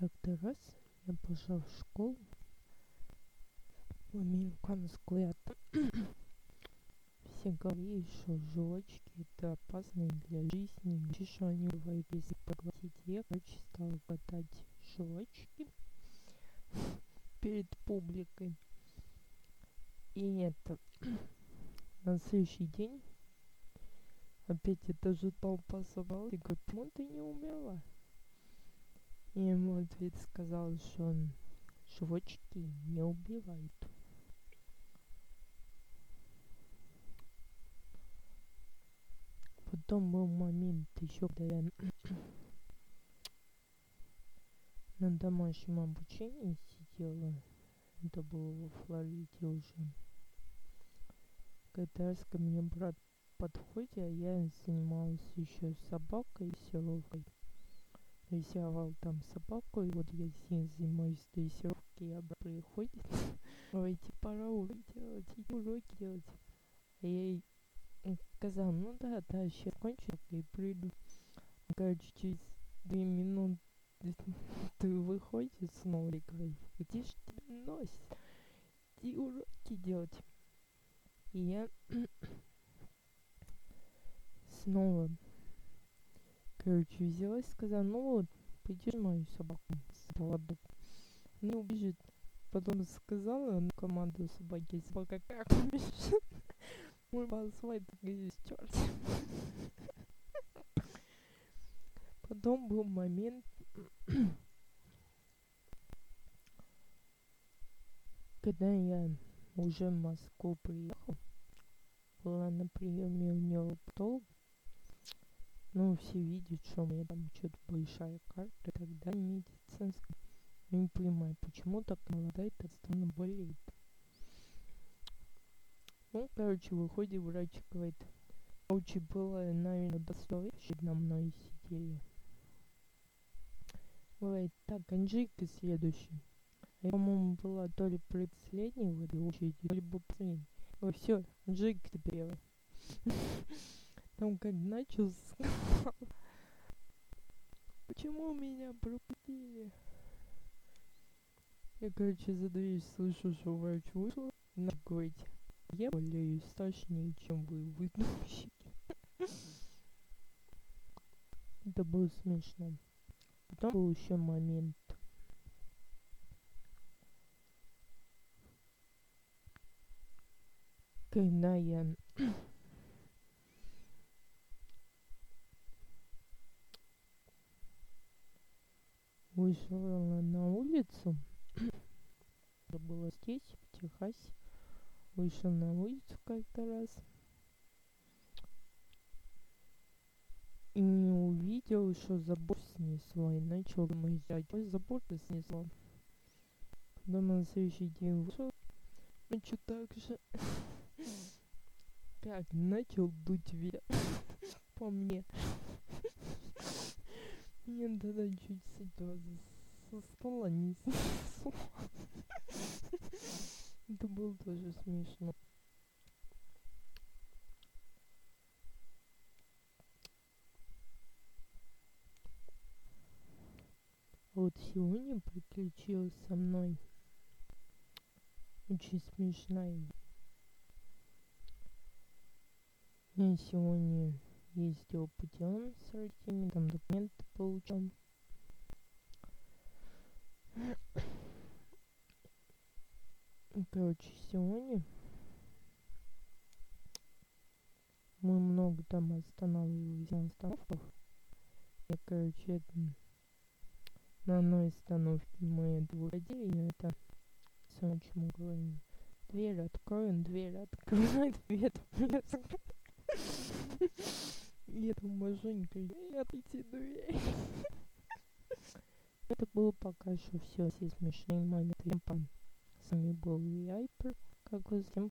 Как-то раз я пошла в школу в американскую, а там все говорили, что жвачки это опасно для жизни, вообще, что они бывают, если проглотить. Я, стала глотать жвачки перед публикой. И это на следующий день опять эта же толпа собралась и говорит: почему ты не умерла? И я ему в ответ сказала, что жвачки не убивают. Потом был момент еще, когда я на домашнем обучении сидела. Это было во Флориде уже. Как-то раз ко мне брат подходит, а я занималась еще собакой, дрессировкой. Дрессировал там собаку, и вот я с ней занимаюсь дрессировкой, и брат приходит, говорите, пора уроки делать, иди уроки делать. А я ей сказала, ну да, сейчас кончу и приду. Короче, через 2 минуты ты выходишь снова и говоришь: где ж тебя носит? Иди уроки делать. И я снова, взялась, сказала: ну вот, пойдешь мою собаку с поводок. Она убежит. Потом сказала на команду собаки, и собака как убежит. Мой посвой так и стерт. Потом был момент, когда я уже в Москву приехал, была на приеме у невропатолога. Ну, все видят, что у меня там что-то большая карта и так далее, медицинская. Я не понимаю, почему так молодая постоянно болеет. Ну, выходит врач, говорит, было, наверное, до 100 передо мной сидели. Говорит, так, Анжейка следующий. Я, по-моему, была то ли предпоследней в этой очереди, то ли последней. Ой, все, Анжейка ты первая. Там как начал сказал, почему меня пропустили? Я, за дверью слышу, что врач вышел. Она говорит, я болею страшнее, чем вы выдумщики. Это было смешно. Потом был еще момент, когда я вышла на улицу. Это было здесь, в Техасе. Вышел на улицу как-то раз. И увидел, что забор снесло. И начал думать, ой, забор-то снесло. Потом на следующий день вышел. Ну что так же. Как начал дуть ветер по мне. Мне тогда чуть с этого со стола не снесло. Это было тоже смешно. Вот сегодня приключилась со мной очень смешная. Я сегодня ездила по делам с родителями, там документы получал. Сегодня мы много там останавливались на остановках. Я, на одной остановке мы выходили, и это все, о чем говорим. Дверь откроем, дверь открывает, дверь закрывает. И эта машинка, нет, идти дверь. Это было пока что все смешные моменты. С вами был Вайпер. Как вы